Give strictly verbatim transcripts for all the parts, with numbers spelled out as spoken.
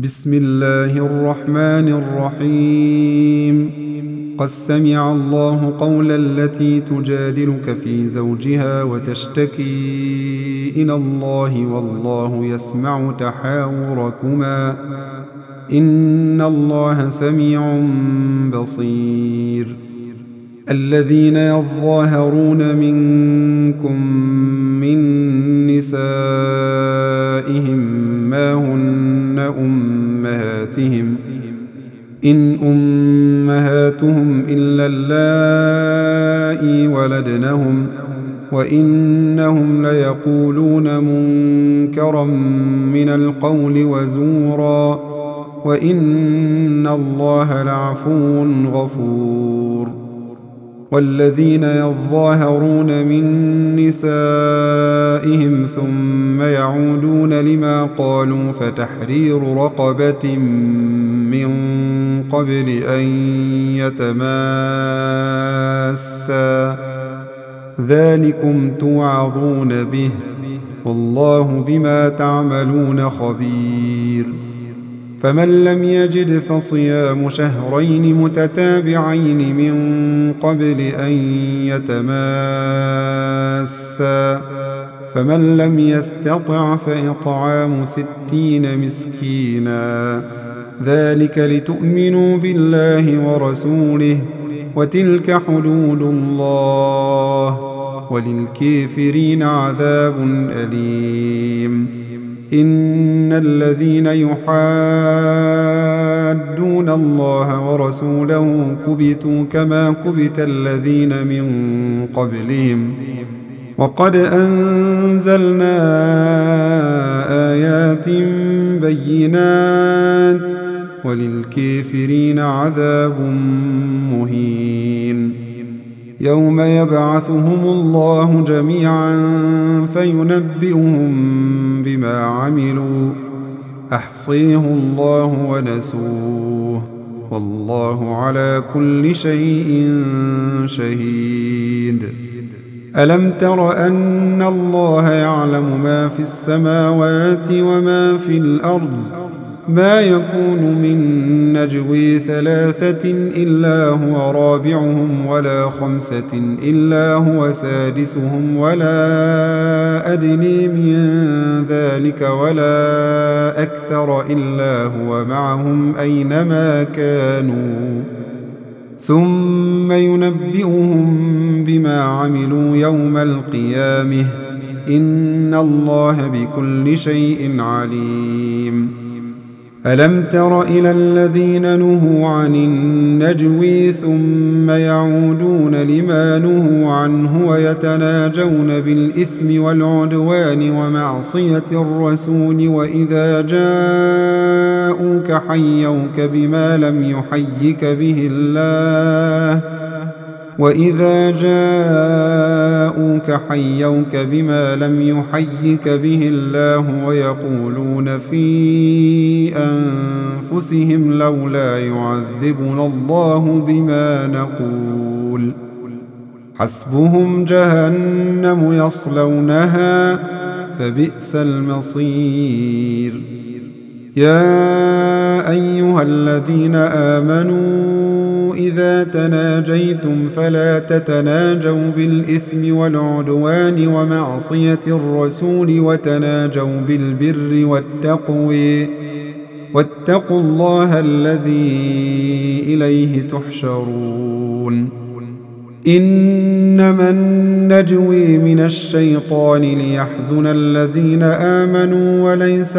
بسم الله الرحمن الرحيم. قد سمع الله قول التي تجادلك في زوجها وتشتكي إلى الله والله يسمع تحاوركما إن الله سميع بصير. الذين يظاهرون منكم من نسائهم ما هن أمهاتهم إن أمهاتهم إلا اللائي ولدنهم وإنهم ليقولون منكرا من القول وزورا وإن الله لعفو غفور. والذين يظاهرون من نسائهم ثم يعودون لما قالوا فتحرير رقبة من قبل أن يتماسا ذلكم توعظون به والله بما تعملون خبير. فمن لم يجد فصيام شهرين متتابعين من قبل أن يتماسا فمن لم يستطع فإطعام ستين مسكينا ذلك لتؤمنوا بالله ورسوله وتلك حدود الله وللكافرين عذاب أليم. إن الذين يحادون الله ورسوله كبتوا كما كبت الذين من قبلهم وقد أنزلنا آيات بينات وللكافرين عذاب مهين. يوم يبعثهم الله جميعا فينبئهم بما عملوا أحصيه الله ونسوه والله على كل شيء شهيد. ألم تر أن الله يعلم ما في السماوات وما في الأرض ما يكون من نجوى ثلاثة إلا هو رابعهم ولا خمسة إلا هو سادسهم ولا أدنى من ذلك ولا أكثر إلا هو معهم أينما كانوا ثم ينبئهم بما عملوا يوم القيامة إن الله بكل شيء عليم. ألم تر إلى الذين نهوا عن النجوى ثم يعودون لما نهوا عنه ويتناجون بالإثم والعدوان ومعصية الرسول وإذا جاءوك حيوك بما لم يحيك به الله وإذا جاءوك حيوك بما لم يحيك به الله ويقولون في أنفسهم لولا يعذبنا الله بما نقول حسبهم جهنم يصلونها فبئس المصير. يا أيها الذين آمنوا إذا تناجيتم فلا تتناجوا بالإثم والعدوان ومعصية الرسول وتناجوا بالبر والتقوى واتقوا الله الذي إليه تحشرون. إنما النجوى من الشيطان ليحزن الذين آمنوا وليس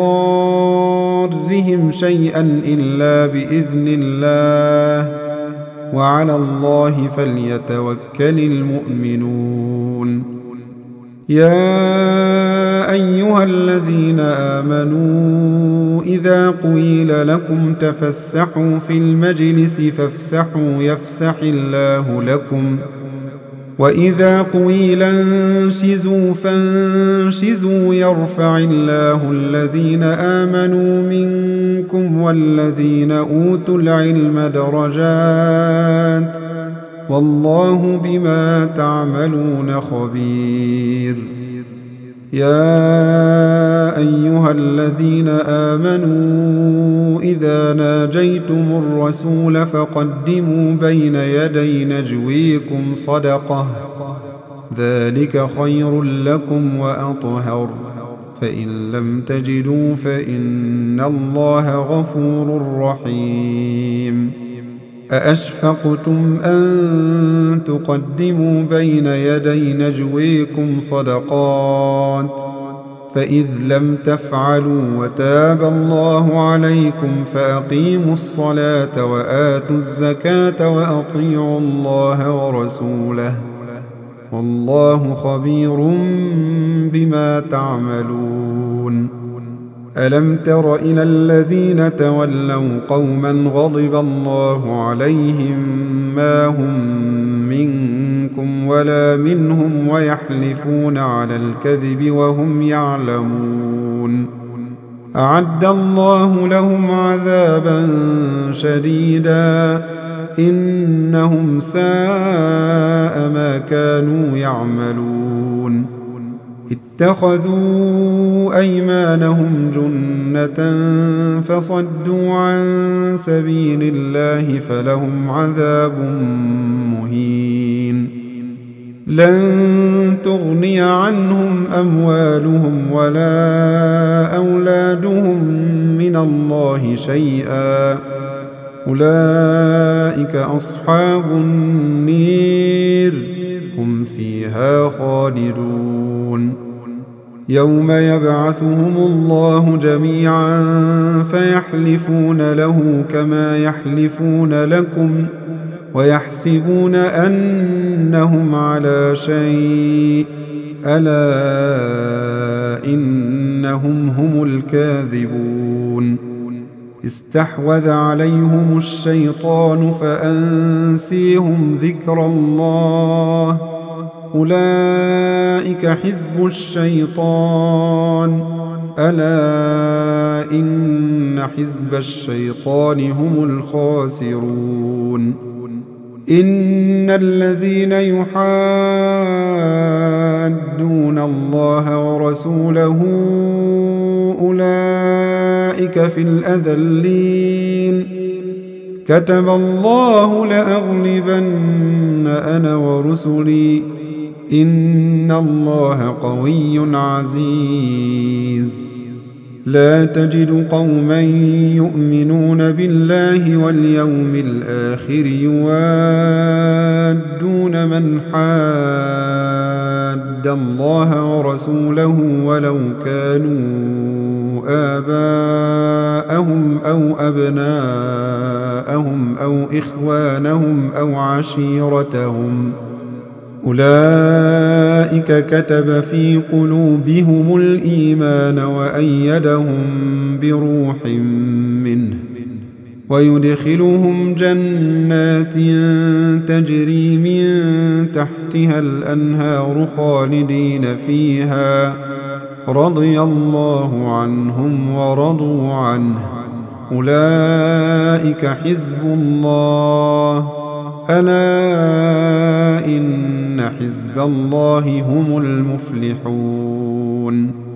بضارهم شيئا إلا بإذن الله وعلى الله فليتوكل المؤمنون. يا أيها الذين آمنوا إذا قيل لكم تفسحوا في المجلس فافسحوا يفسح الله لكم وإذا قيل انشزوا فانشزوا يرفع الله الذين آمنوا منكم والذين أوتوا العلم درجات والله بما تعملون خبير. يا أيها الذين آمنوا إذا ناجيتم الرسول فقدموا بين يدي نجويكم صدقة ذلك خير لكم وأطهر فإن لم تجدوا فإن الله غفور رحيم أأشفقتم أن تقدموا بين يدي نجويكم صدقات فإذ لم تفعلوا وتاب الله عليكم فأقيموا الصلاة وآتوا الزكاة وأطيعوا الله ورسوله والله خبير بما تعملون ألم تر إلى الذين تولوا قوما غضب الله عليهم ما هم منكم ولا منهم ويحلفون على الكذب وهم يعلمون أعد الله لهم عذابا شديدا إنهم ساء ما كانوا يعملون اتخذوا أيمانهم جنة فصدوا عن سبيل الله فلهم عذاب مهين لن تغني عنهم أموالهم ولا أولادهم من الله شيئا أولئك أصحاب النير هم فيها خالدون يوم يبعثهم الله جميعا فيحلفون له كما يحلفون لكم ويحسبون أنهم على شيء ألا إنهم هم الكاذبون استحوذ عليهم الشيطان فأنسيهم ذكر الله أولئك حزب الشيطان ألا إن حزب الشيطان هم الخاسرون إن الذين يحادون الله ورسوله أولئك في الأذلين كتب الله لأغلبن أنا ورسلي إن الله قوي عزيز لا تجد قوما يؤمنون بالله واليوم الآخر يوادون من حاد الله ورسوله ولو كانوا آباءهم أو أبناءهم أو إخوانهم أو عشيرتهم أولئك كتب في قلوبهم الإيمان وأيدهم بروح منه ويدخلهم جنات تجري من تحتها الأنهار خالدين فيها رضي الله عنهم ورضوا عنه أولئك حزب الله ألا إن حزب الله هم المفلحون